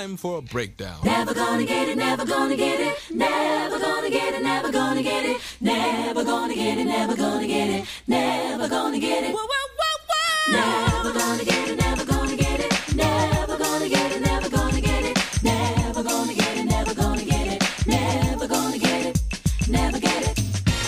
time for a breakdown. Never gonna get it, never gonna get it, never gonna get it, never gonna get it, never gonna get it, never gonna get it, never gonna get it. Whoa, whoa, whoa, whoa. Never gonna get it, never gonna get it, never gonna get it, never gonna get it, never gonna get it, never gonna get it, never gonna get it, never get it.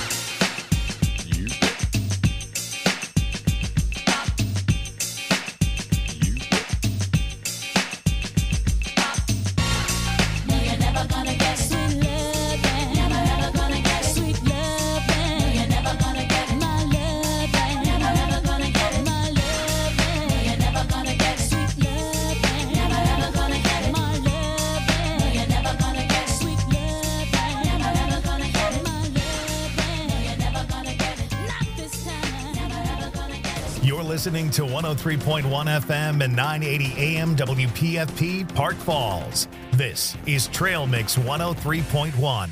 Listening to 103.1 FM and 980 AM WPFP Park Falls. This is Trail Mix 103.1.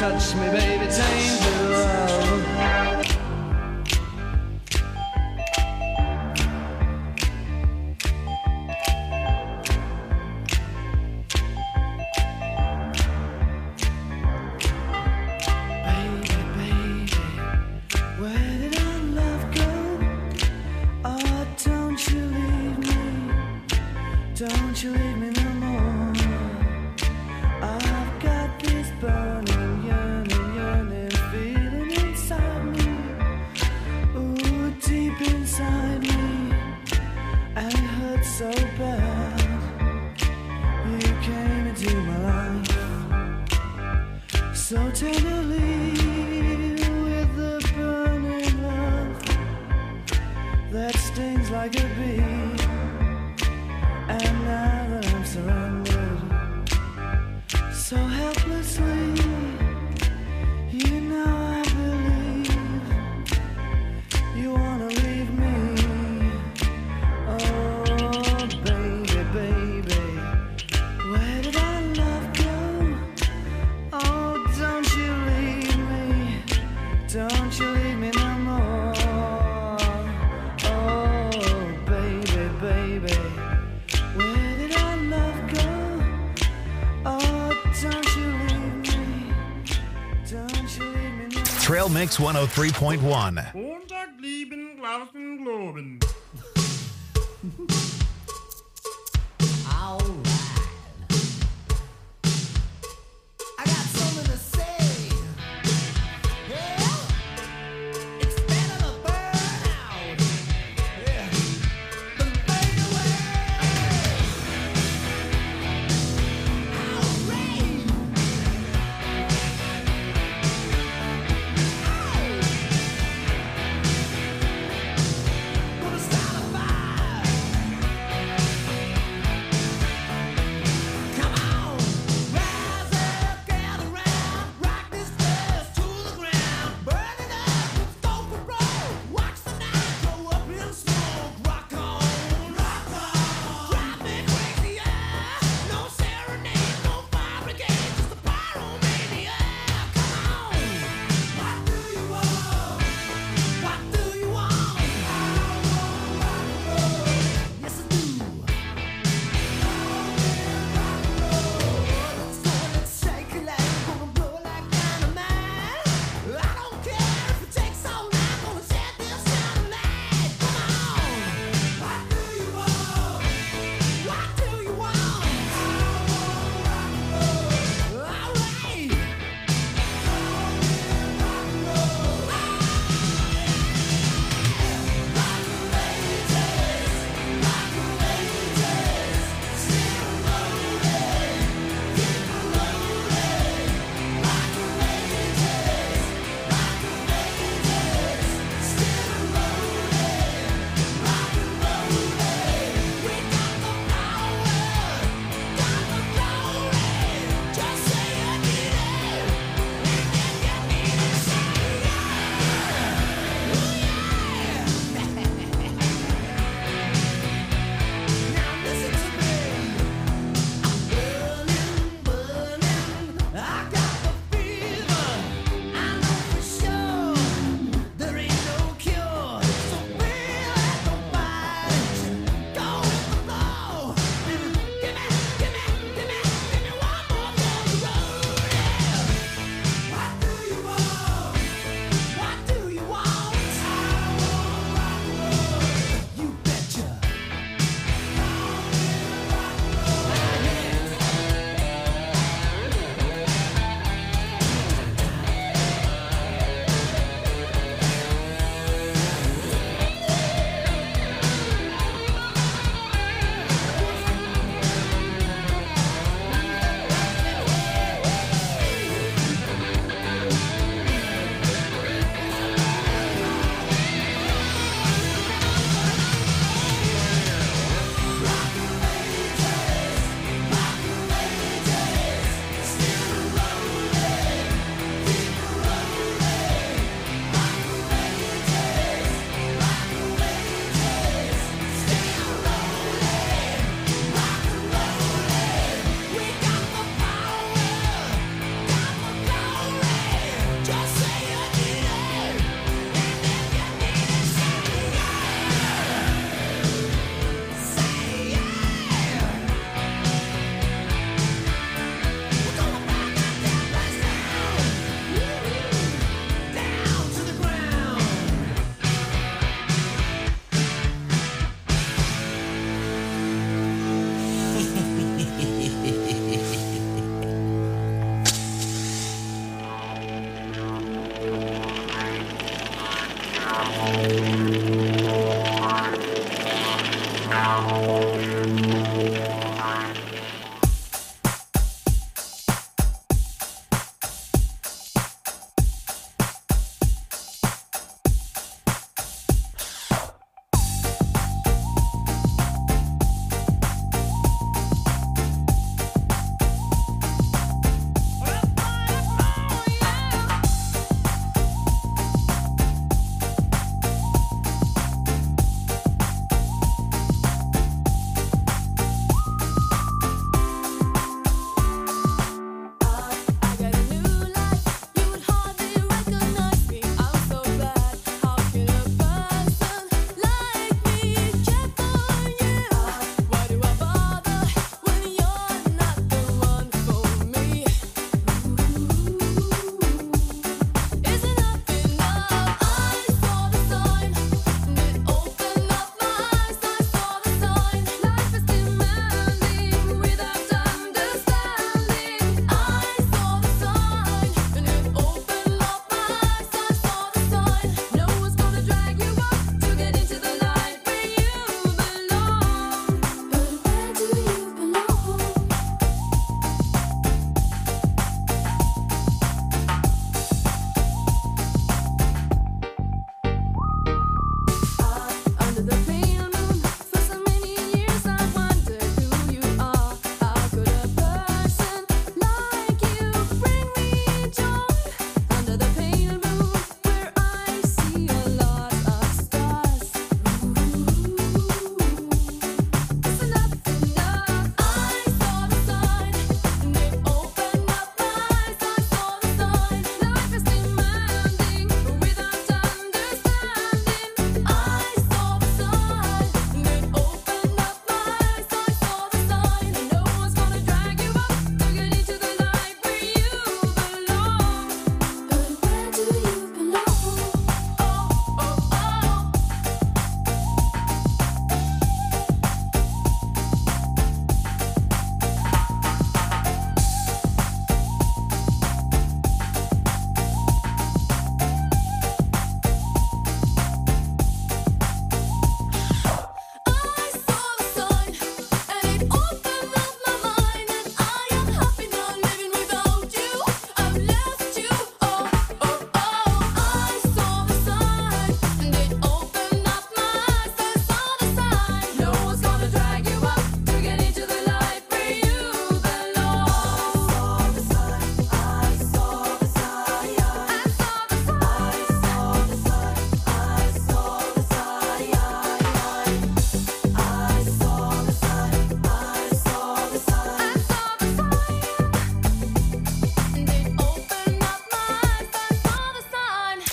touch me, baby, taint the love. Don't you leave me no more. I've got this burning, yearning feeling inside me. Ooh, deep inside me. And it hurts so bad. You came into my life so tenderly with the burning love that stings like a bee. And now that I'm surrounded so helplessly, you know I believe you wanna leave me. Oh, baby, baby, where did our love go? Oh, don't you leave me, don't you leave me no more. Oh, baby, baby, where did our love go? Oh, don't you leave me. Don't you leave me now. Trail Mix 103.1. Montag lieben, glauben, globen. I got something to say. Yeah, it's better to burn out. Yeah, than fade away. Outrage. Gonna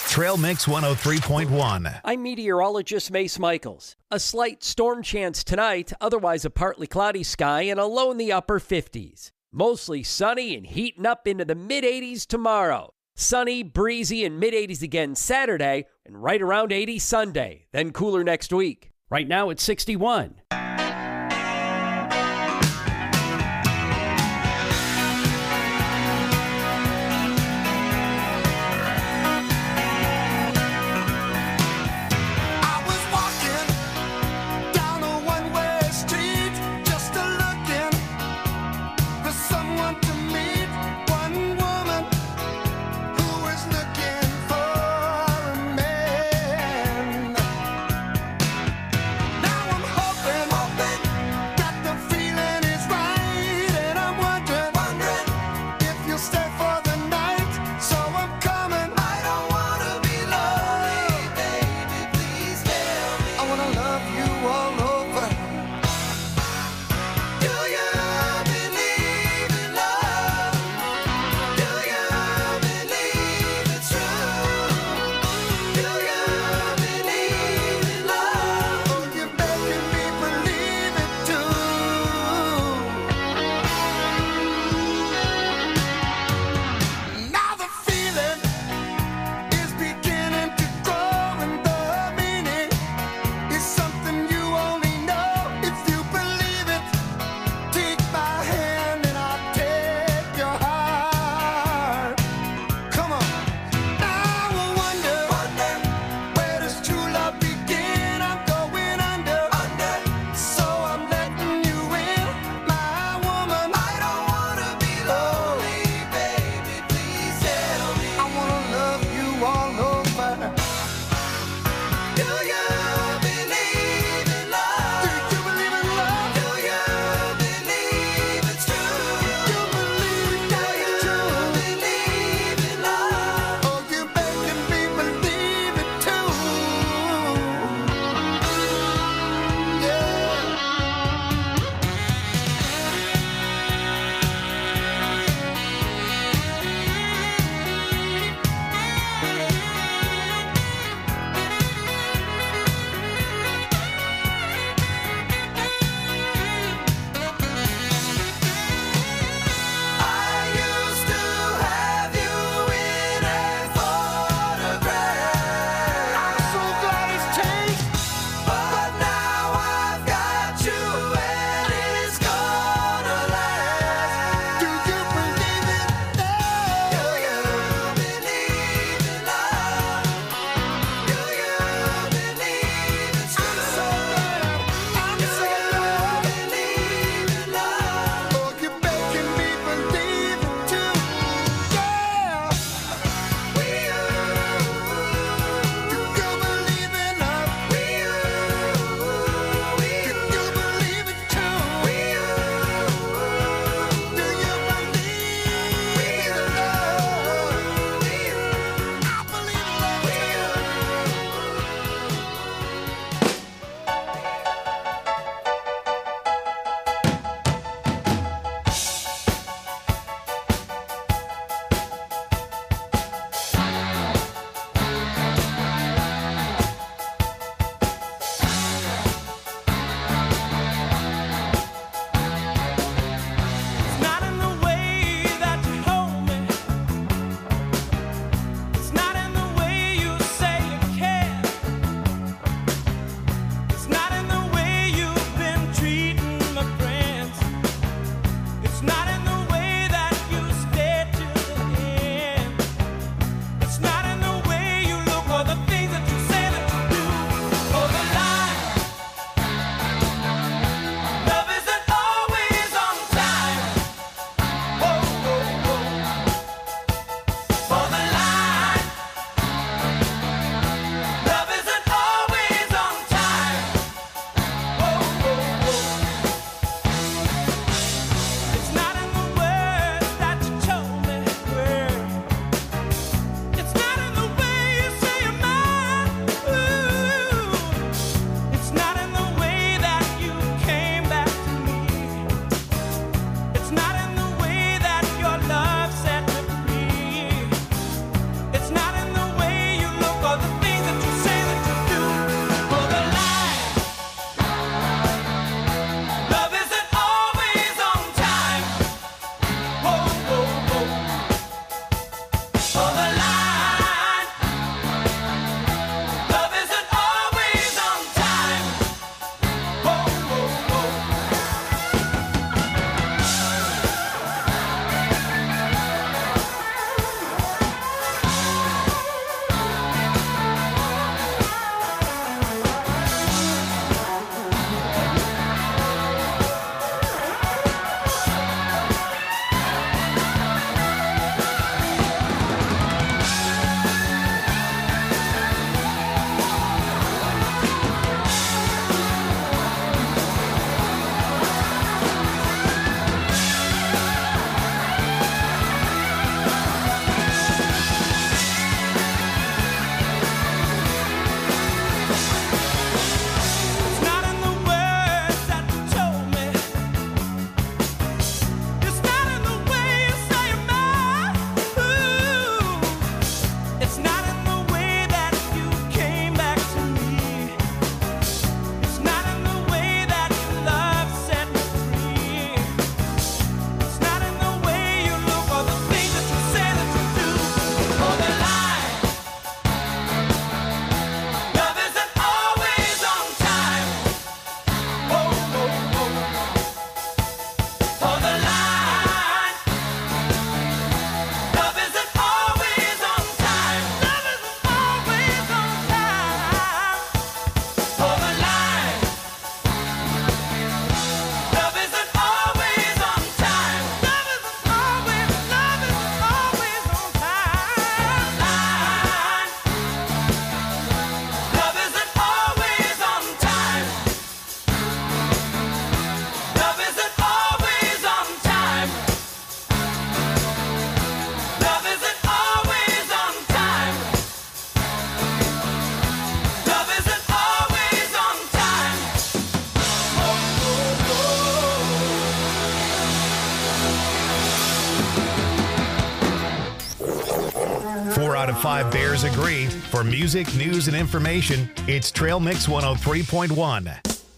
Trail Mix 103.1. I'm meteorologist Mace Michaels. A slight storm chance tonight, otherwise a partly cloudy sky and a low in the upper 50s. Mostly sunny and heating up into the mid-80s tomorrow. Sunny, breezy, and mid-80s again Saturday, and right around 80 Sunday. Then cooler next week. Right now it's 61. Now I'm hoping 4 out of 5 Bears agree. For music, news, and information, it's Trail Mix 103.1.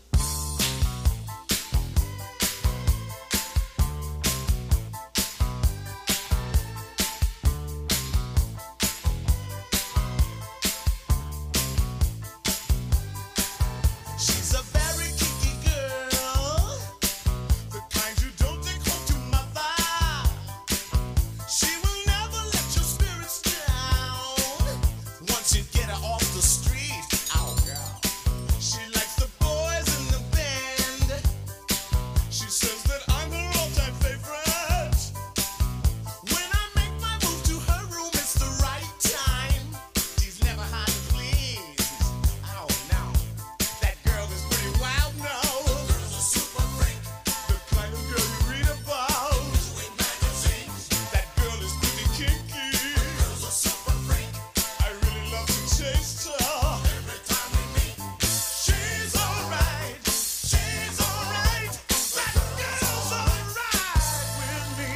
She's a very kinky girl, the kind you don't take home to mother. She will never let your spirits down once you get her off the street. Oh, girl. She likes the boys in the band. She says that I'm her all-time favorite. When I make my move to her room, it's the right time. She's never hard to please. Oh, no. That girl is pretty wild now. Girl's a super freak. The kind of girl you read about. In magazines. That girl is pretty kinky. Girl's a super freak. I really love to chase her. Every time we meet. She's alright. She's alright. That girl's alright with me.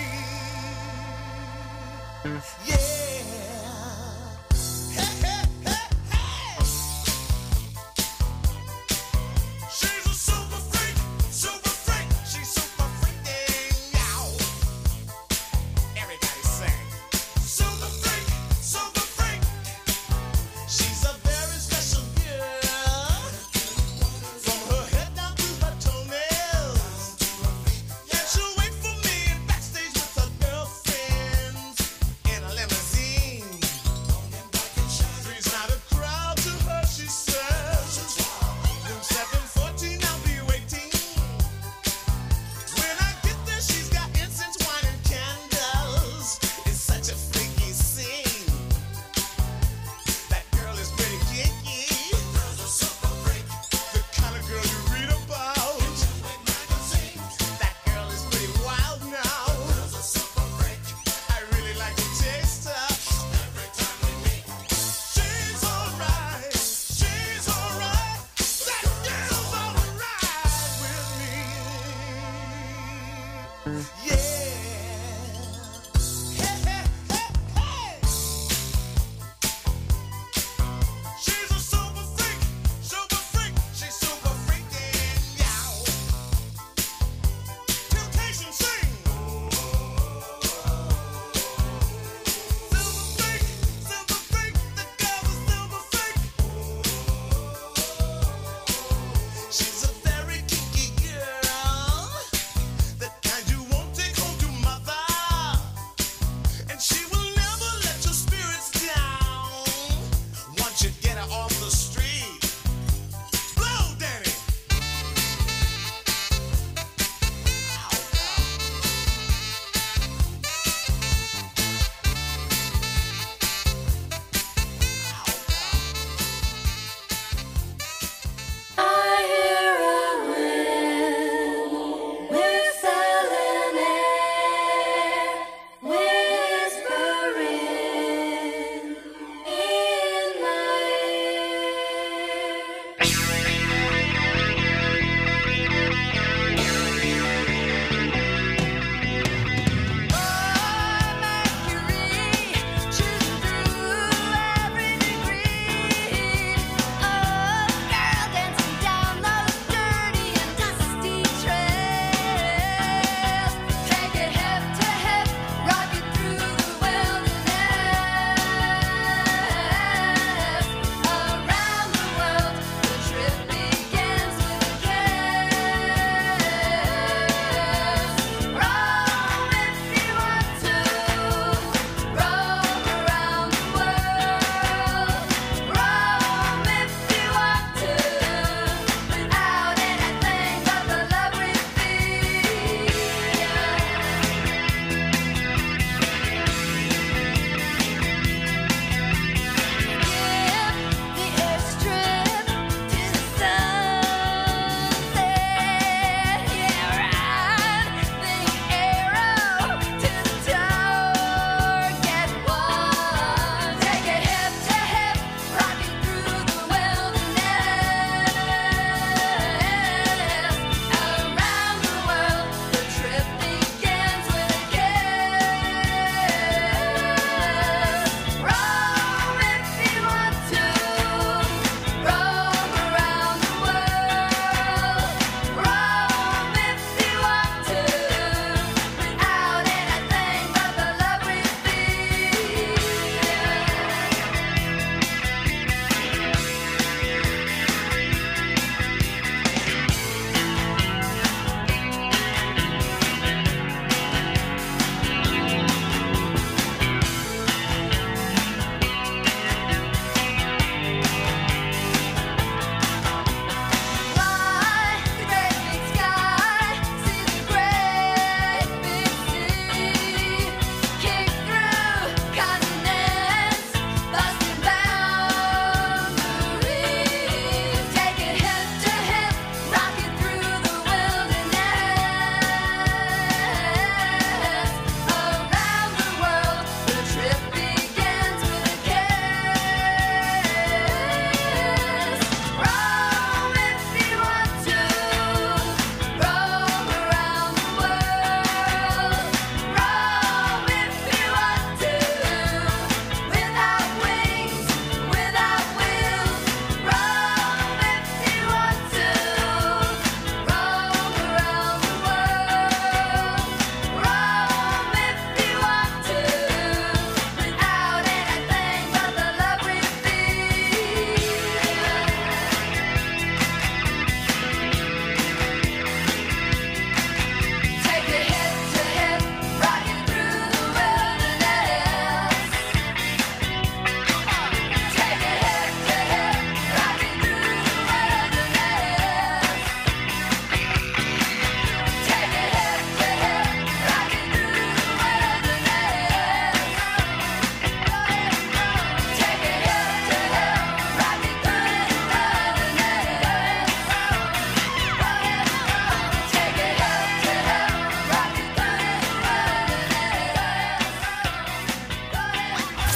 Yeah. Hey, hey, hey, hey. She's a super freak, she's super freaking out. Everybody sing. Super freak, she's a very special girl. From her head down to her toenails. Yeah, she'll wait for me in backstage with her girlfriends in a limousine.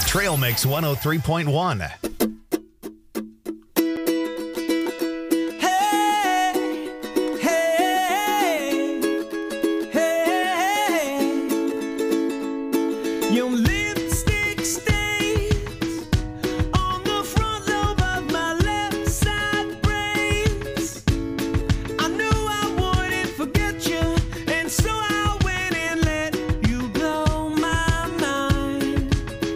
Trail Mix 103.1. Your lipstick stains on the front lobe of my left side brains. I knew I wouldn't forget you, and so I went and let you blow my mind.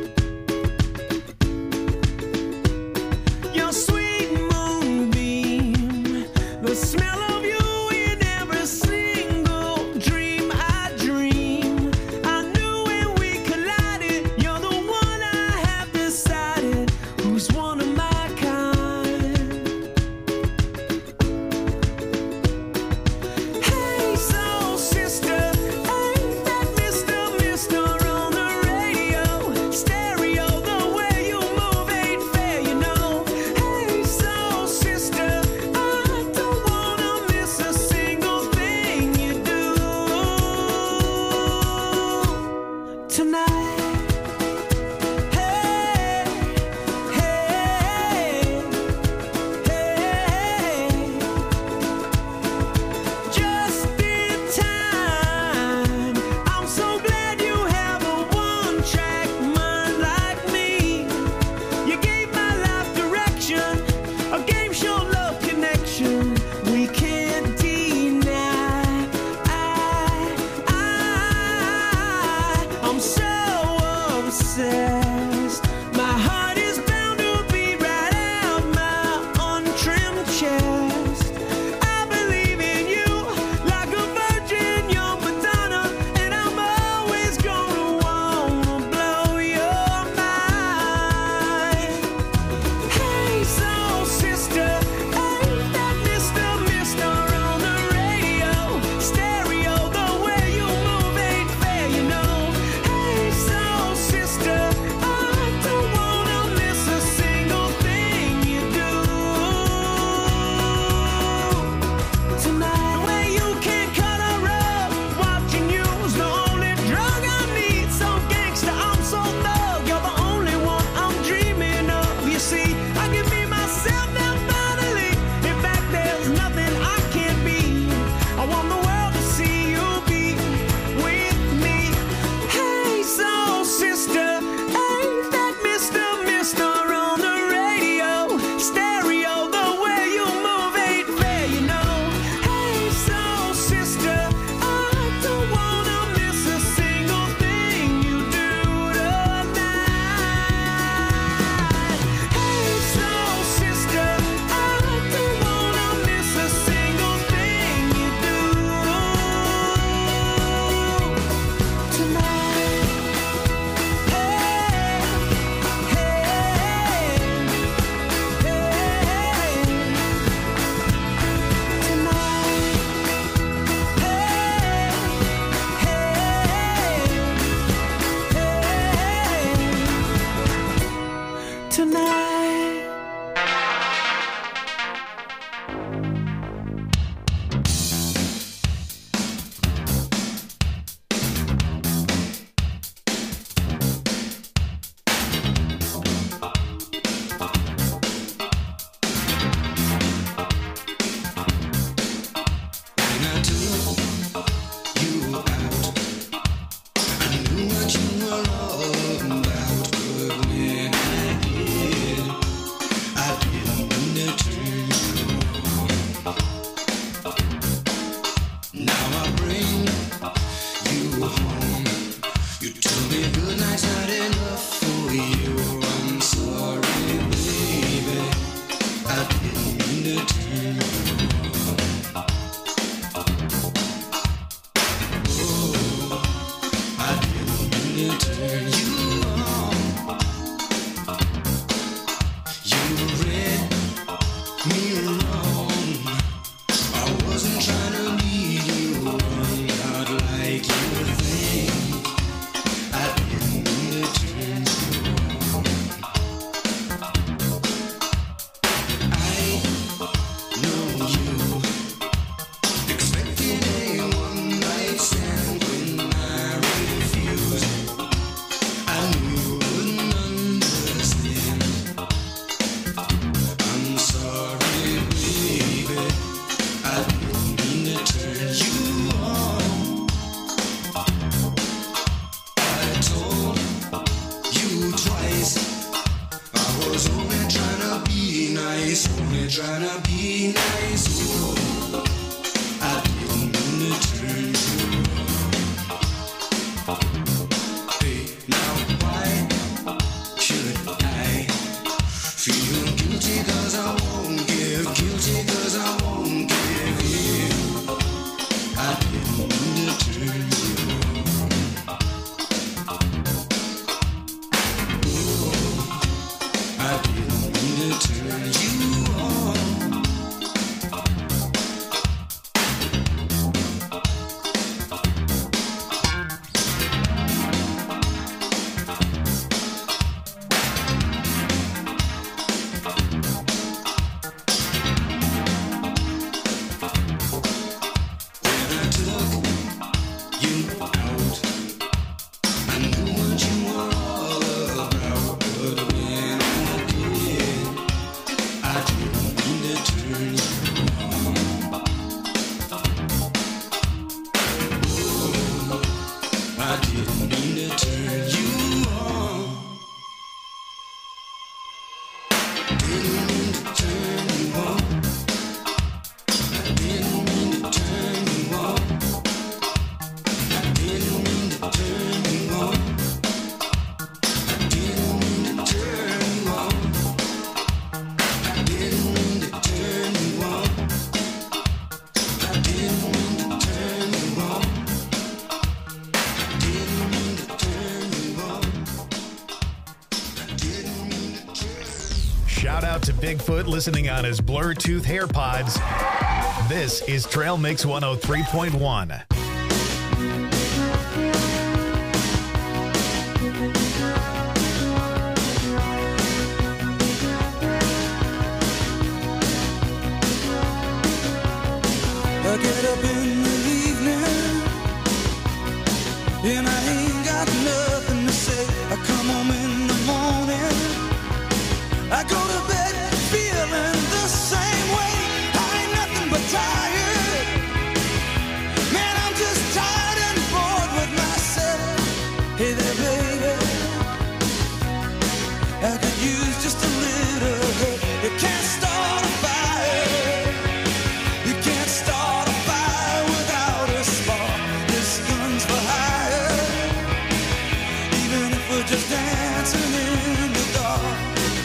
Your sweet moonbeam, the smell of you in every single dream I dream. I knew when we collided, you're the one I have decided who's one of my kind. Hey, soul sister, ain't that Mr. on the radio? Stereo, the way you move ain't fair, you know. Hey, soul sister, I don't wanna miss a single thing you do tonight. Hey, hey, hey, just in time. I'm so glad you have a one-track mind like me. You gave my life direction, a game show love connection we can't deny. I'm so obsessed. My heart is bound to beat right out my untrimmed chest. I believe in you like a virgin, you're Madonna, and I'm always gonna wanna blow your mind. Hey, soul sister, ain't that Mr. on the radio? Stereo, the way you move ain't fair, you know. Hey, soul sister, trying to be nice. Oh, I didn't mean to turn you on. Hey, now why should I feel guilty 'cause I won't give, guilty 'cause I won't give in. I didn't mean to turn you on. Oh, I didn't mean to turn you on. Shout out to Bigfoot listening on his Bluetooth AirPods. This is Trail Mix 103.1. I get up in the evening and I ain't got nothing to say. I come home in the morning, I go to bed feeling the same way. I ain't nothing but tired. Man, I'm just tired and bored with myself. Hey there, baby, I could use just a little help. You can't start a fire. You can't start a fire without a spark. This gun's for hire. Even if we're just dancing in the dark.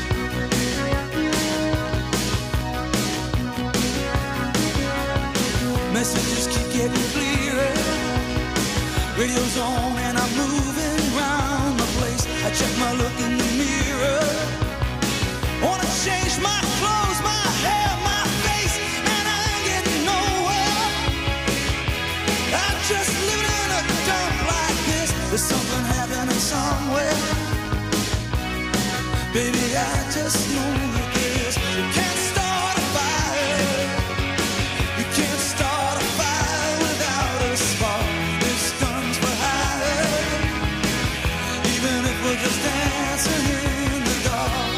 Messages keep getting clearer. Radio's on and I'm moving around the place. I check my look in the mirror. Wanna change my clothes, my hair, my face, and I ain't getting nowhere. I'm just living in a dump like this. There's something happening somewhere. Baby, I just know that this. You can't start a fire. You can't start a fire without a spark. This gun's for hire. Even if we're just dancing in the dark.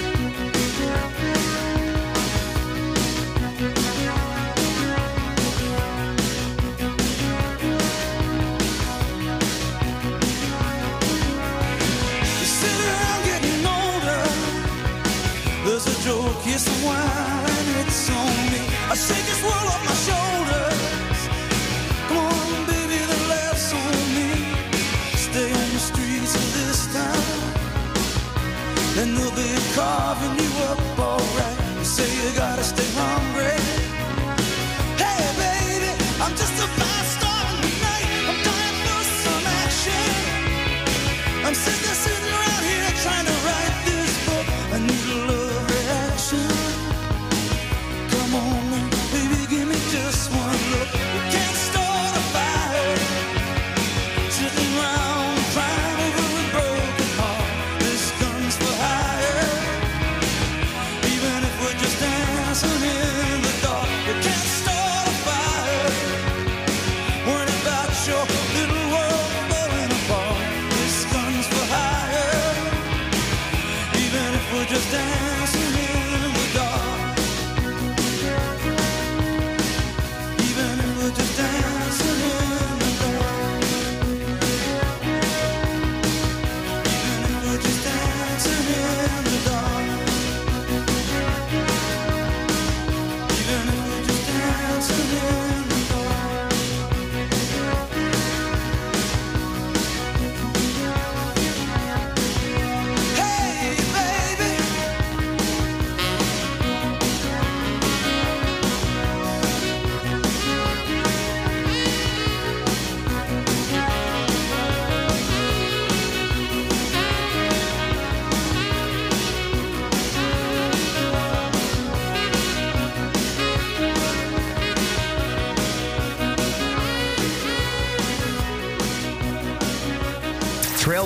You sit around getting older. There's a joke, yes, a while, and it's on me. I shake this world off my shoulders. Come on, baby, the laughs on me. Stay on the streets of this town, and they'll be carving you up alright. You say you gotta stay hungry. Hey, baby, I'm just a fast star tonight. I'm dying for some action. I'm sitting around here trying to write this book. I need a love reaction. Come on now, baby, give me just one look. You can't start a fire. Sitting around crying over a broken heart. This gun's for hire. Even if we're just dancing in the dark.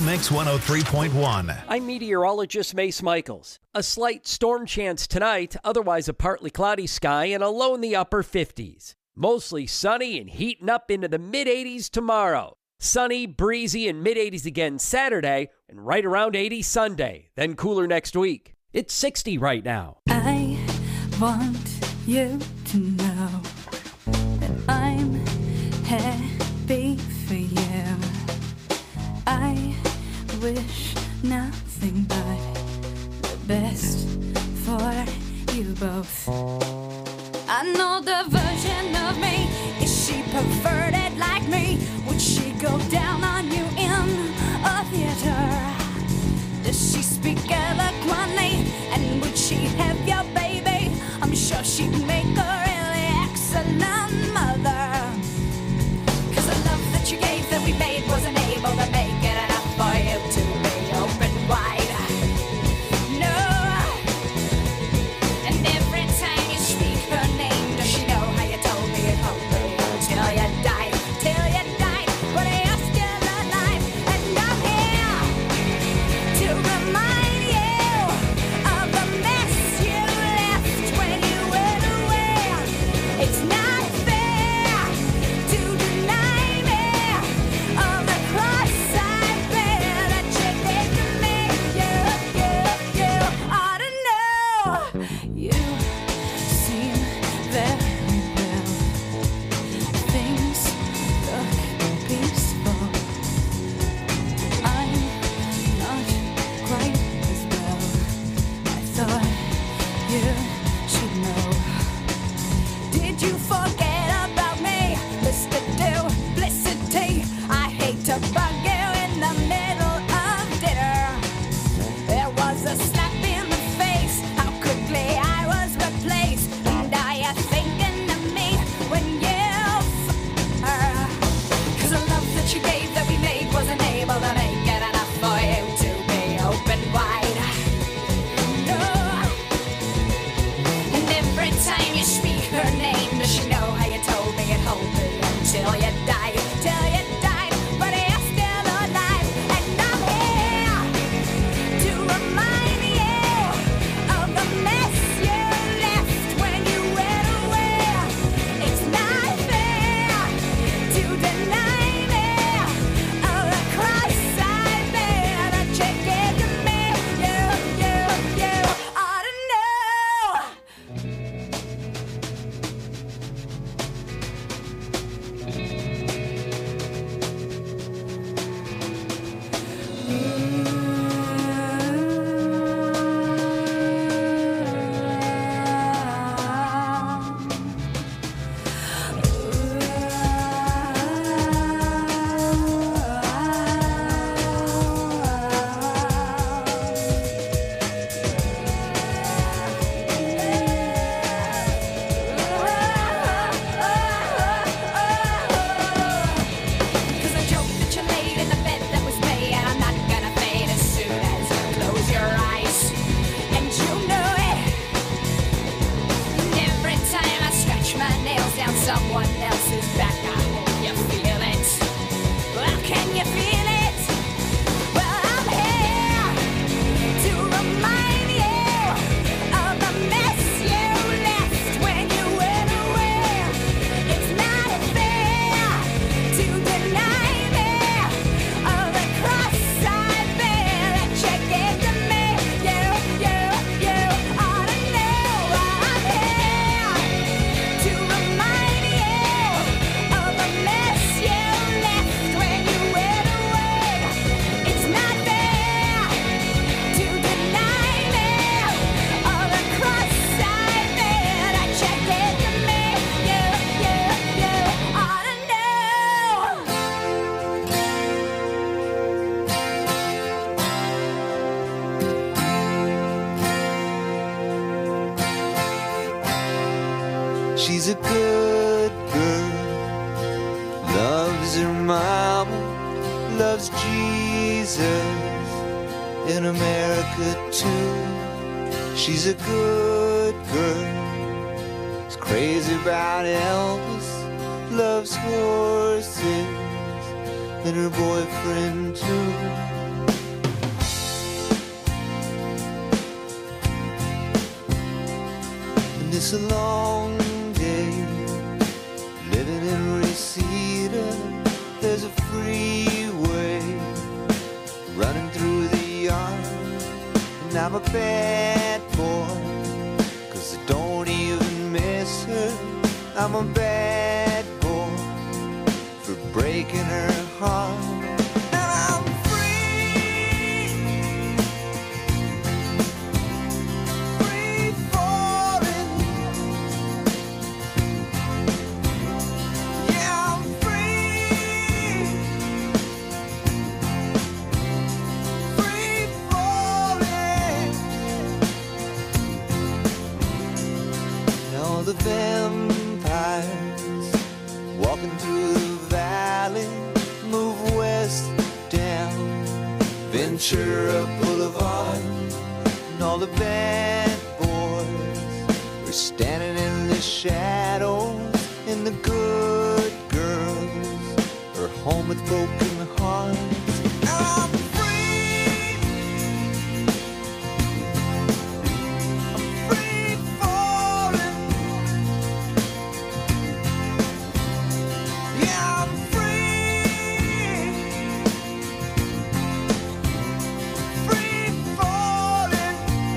Mix 103.1. I'm meteorologist Mace Michaels. A slight storm chance tonight, otherwise a partly cloudy sky and a low in the upper 50s. Mostly sunny and heating up into the mid-80s tomorrow. Sunny, breezy, and mid-80s again Saturday, and right around 80 Sunday. Then cooler next week. It's 60 right now. I want you to know that I'm happy for you. I wish nothing but the best for you both. I know the version of me. Is she perverted like me? Would she go down on you in a theater? Does she speak eloquently? And would she have your baby? I'm sure she'd make a really excellent mother. 'Cause the love that you gave that we made wasn't able to make it enough for you to be open wide. No. And every time you speak her name, does she know how you told me it won't be until you died? Till you died, but you're still alive. And I'm here to remind you of the mess you left when you went away. It's not fair to deny me of the cross I bear that you did to me. You ought to know. You seem very well. Things look peaceful. I'm not quite as well. I thought you should know. Did you forget about me, Mr. Duplicity? I hate to bug you in the middle of dinner. There was a slap in the face. How quickly I was replaced. And are you thinking of me when you her? 'Cause the love that you gave that we made wasn't able to make it enough for you to be open wide. No. And every time you speak her name, does she know how you told me it won't be until you died? Till you died, but you're still alive. And I'm here to remind you of the mess you left when you went away. It's not fair to deny me of the cross I bear that you gave to me. You ought to know. Cause the joke that you laid in the bed that was me, and I'm not gonna fade as soon as you close your eyes. And you know it. And every time I scratch my nails down someone else's back, I hope you feel it. Well, can you feel it? Well, I'm here to remind you of the mess you left when you went away. It's not fair to deny me of the cross I bear that you gave to me. You ought to know. I'm here to remind you of the mess you left when you went away. It's not fair to deny me of the cross I bear that you gave to me. You ought to know. She's a good girl, loves her mama, loves Jesus, in America too. She's a good girl, is crazy about Elvis, loves horses, and her boyfriend too. It's a long day living in Reseda. There's a freeway running through the yard, and I'm a bad boy, 'cause I don't even miss her. I'm a bad boy for breaking her heart. And I'm free, free falling. Yeah, I'm free, free falling. Now the vampires walking through the valley move west down Ventura Boulevard, and all the bad boys are standing in the shadows, and the good girls are home with broken hearts. I'm free, I'm free falling. Yeah, I'm free, free falling.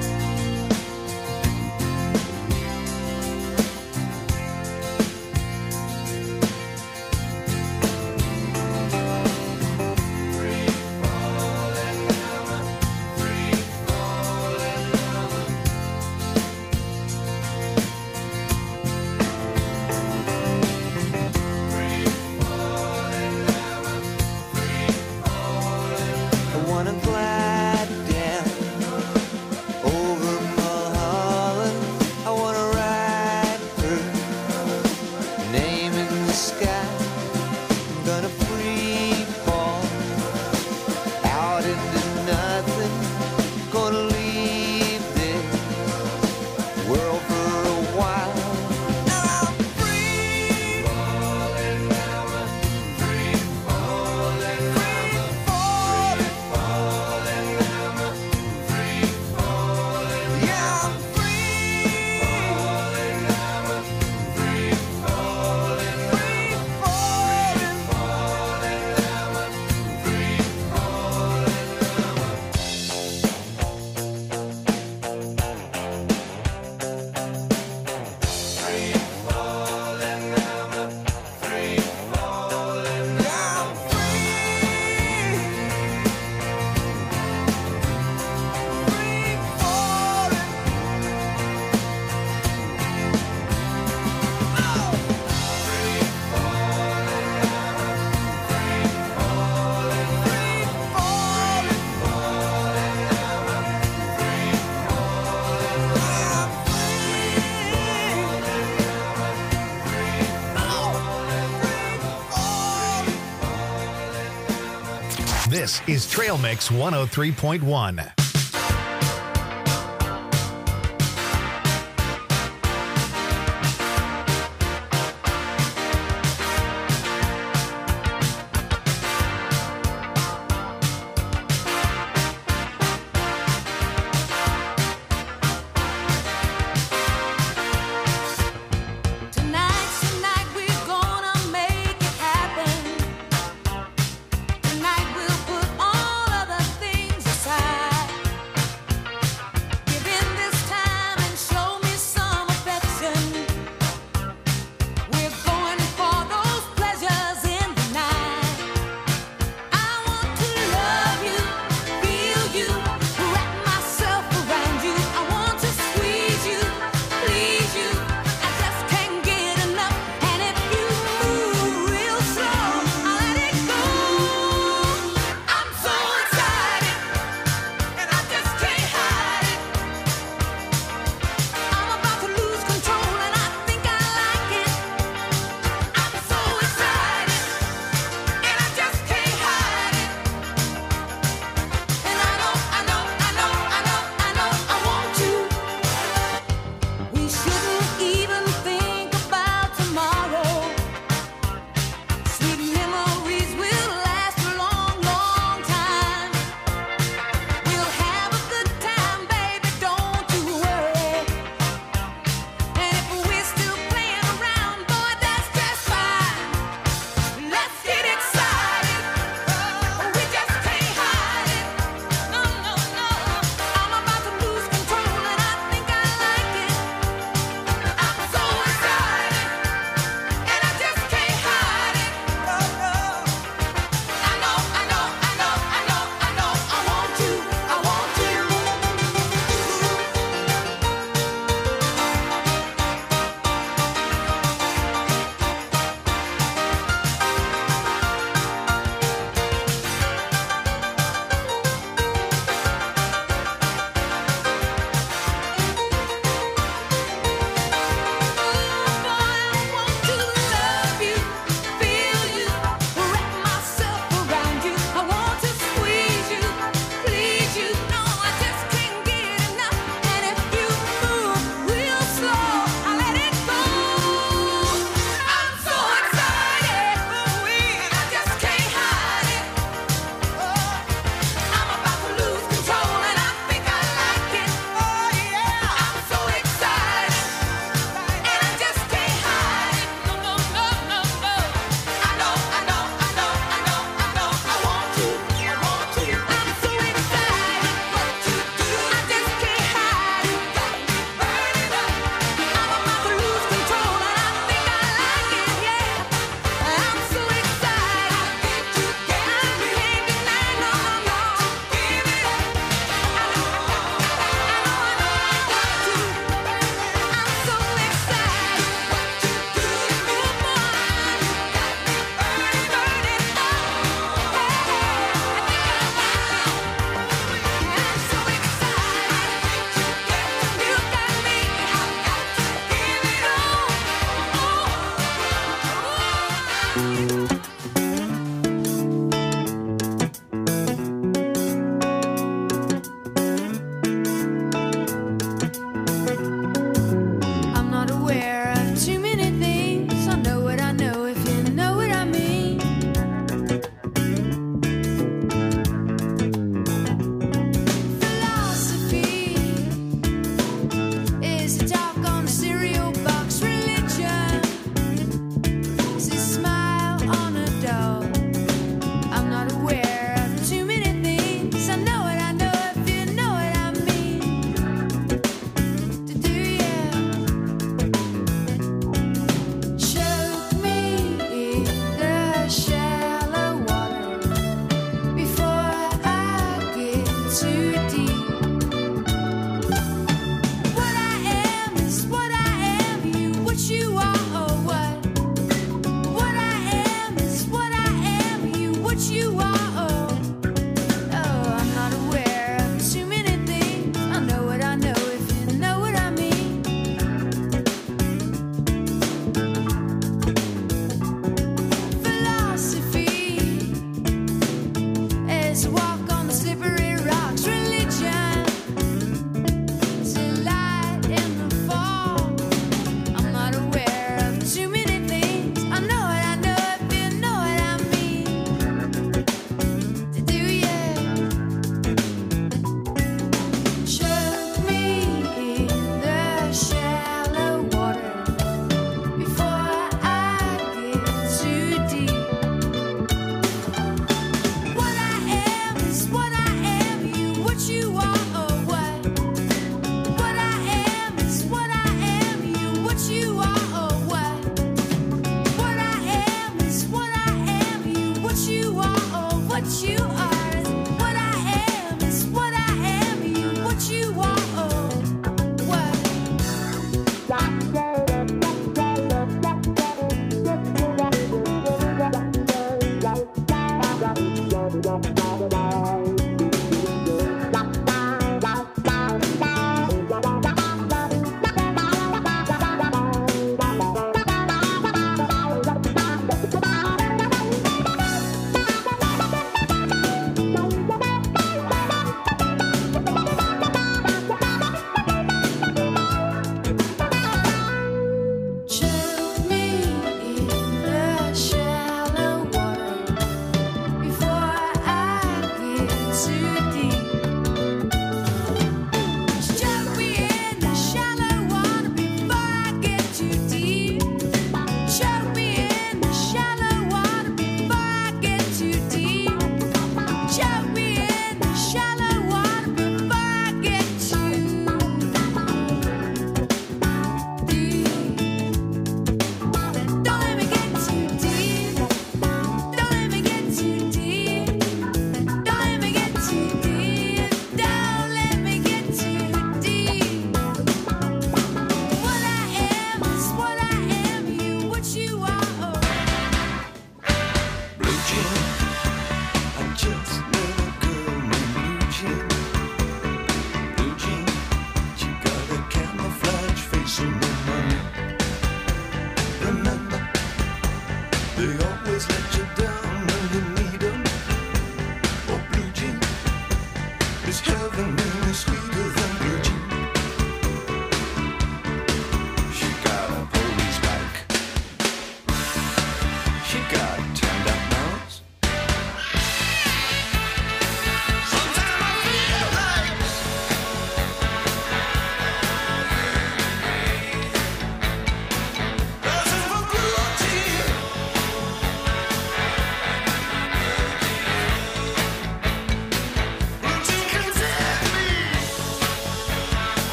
I wanna glide down over Mulholland. I wanna ride her name in the sky. I'm gonna free fall out into nothing. Gonna leave this world for a while. I'm free, falling, free falling, free falling. Yeah, I'm free, free falling, yeah, I'm free, falling. This is Trail Mix 103.1. Tonight's the night we're gonna make it happen. Tonight we'll put all other things aside.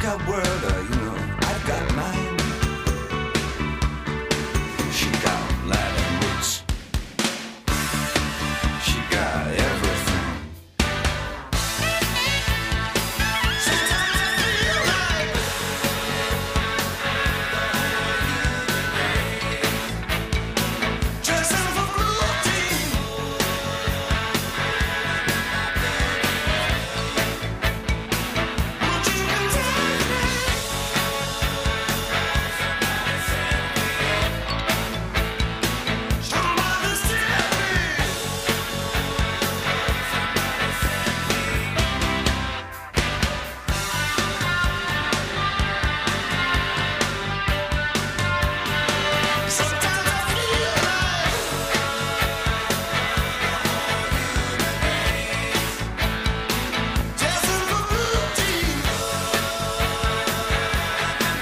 got word,